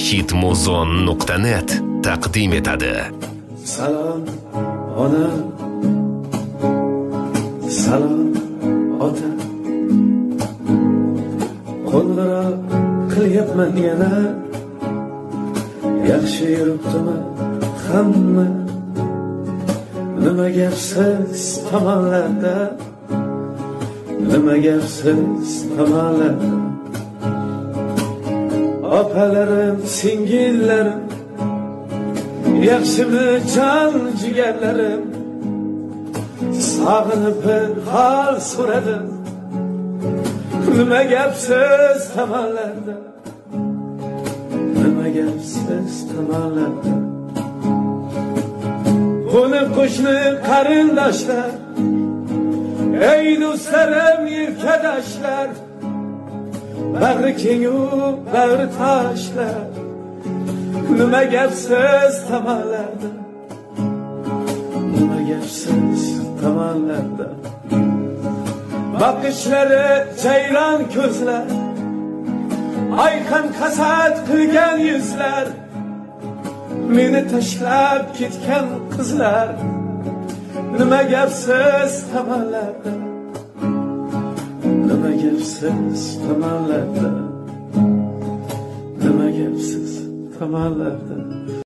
hitmuzon.net taqdim etadi. Salom ona, salom ota, qo'ng'iroq qilyapman yana, yaxshi yuribdimi hamma? Nima gapsiz tomonlarda, nima gapsiz tomonlarda? Opalarim, singillarim, yaxshimi jon jigarlarim? Sog'inib bir hol so'radim, nima gapsiz tomonlarda, nima gapsiz tomonlarda? Buni qo'shni qarindoshlar, ey do'stlarim, yelkadoshlar, bag'ri kengu bag'ri toshlar, nima gapsiz tomonlarda, nima gapsiz tomonlarda? Bakışları ceylan ko'zlar, ayqan hasad qilgan yuzlar, meni tashlab ketgan qizlar, nima gapsiz tomonlarda, nima gapsiz tomonlarda, nima gapsiz tomonlarda?